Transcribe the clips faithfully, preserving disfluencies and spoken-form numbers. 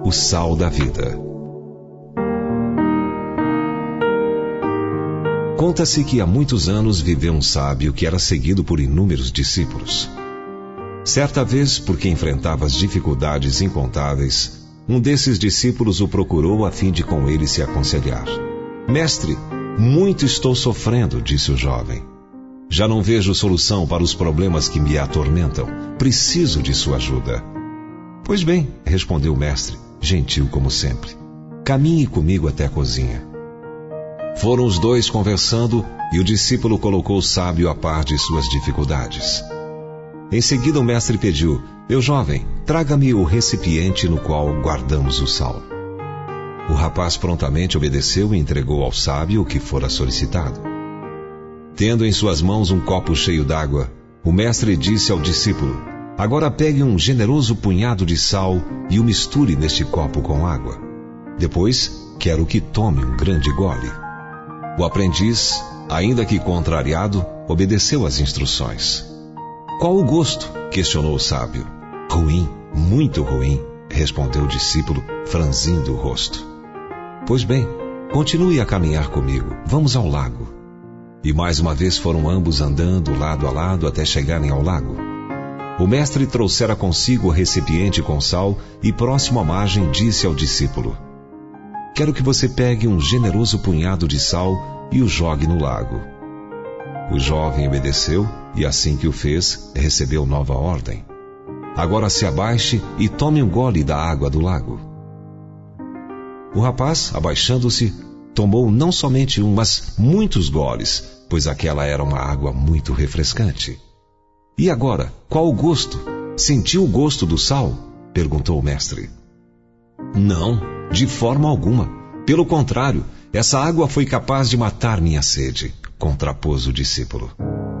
o sal da vida. Conta-se que há muitos anos viveu um sábio que era seguido por inúmeros discípulos. Certa vez, porque enfrentava as dificuldades incontáveis, um desses discípulos o procurou a fim de com ele se aconselhar. Mestre, muito estou sofrendo, disse o jovem. Já não vejo solução para os problemas que me atormentam. Preciso de sua ajuda. Pois bem, respondeu o mestre, gentil como sempre. Caminhe comigo até a cozinha. Foram os dois conversando e o discípulo colocou o sábio a par de suas dificuldades. Em seguida o mestre pediu, meu jovem, traga-me o recipiente no qual guardamos o sal. O rapaz prontamente obedeceu e entregou ao sábio o que fora solicitado. Tendo em suas mãos um copo cheio d'água, o mestre disse ao discípulo, agora pegue um generoso punhado de sal e o misture neste copo com água. Depois, quero que tome um grande gole. O aprendiz, ainda que contrariado, obedeceu às instruções. Qual o gosto? Questionou o sábio. Ruim, muito ruim, respondeu o discípulo, franzindo o rosto. Pois bem, continue a caminhar comigo, vamos ao lago. E mais uma vez foram ambos andando lado a lado até chegarem ao lago. O mestre trouxera consigo o recipiente com sal e, próximo à margem, disse ao discípulo, quero que você pegue um generoso punhado de sal e o jogue no lago. O jovem obedeceu e, assim que o fez, recebeu nova ordem. Agora se abaixe e tome um gole da água do lago. O rapaz, abaixando-se, tomou não somente um, mas muitos goles, pois aquela era uma água muito refrescante. E agora, qual o gosto? Sentiu o gosto do sal? Perguntou o mestre. Não, de forma alguma. Pelo contrário, essa água foi capaz de matar minha sede, contrapôs o discípulo.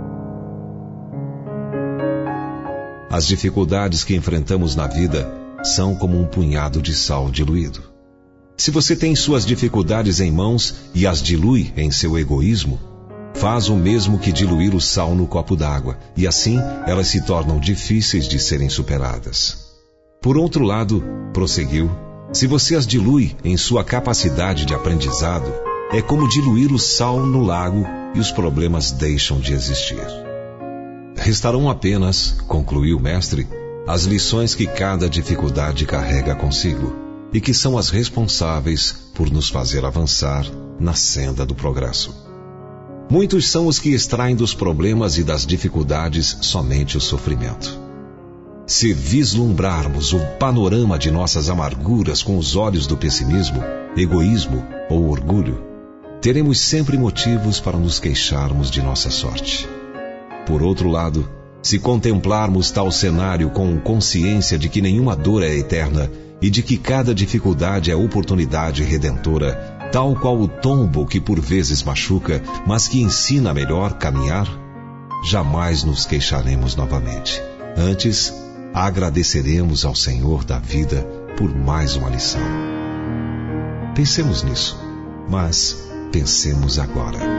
As dificuldades que enfrentamos na vida são como um punhado de sal diluído. Se você tem suas dificuldades em mãos e as dilui em seu egoísmo, faz o mesmo que diluir o sal no copo d'água, e assim elas se tornam difíceis de serem superadas. Por outro lado, prosseguiu, se você as dilui em sua capacidade de aprendizado, é como diluir o sal no lago e os problemas deixam de existir. Restarão apenas, concluiu o mestre, as lições que cada dificuldade carrega consigo e que são as responsáveis por nos fazer avançar na senda do progresso. Muitos são os que extraem dos problemas e das dificuldades somente o sofrimento. Se vislumbrarmos o panorama de nossas amarguras com os olhos do pessimismo, egoísmo ou orgulho, teremos sempre motivos para nos queixarmos de nossa sorte. Por outro lado, se contemplarmos tal cenário com consciência de que nenhuma dor é eterna e de que cada dificuldade é oportunidade redentora, tal qual o tombo que por vezes machuca, mas que ensina a melhor caminhar, jamais nos queixaremos novamente. Antes, agradeceremos ao Senhor da vida por mais uma lição. Pensemos nisso, mas pensemos agora.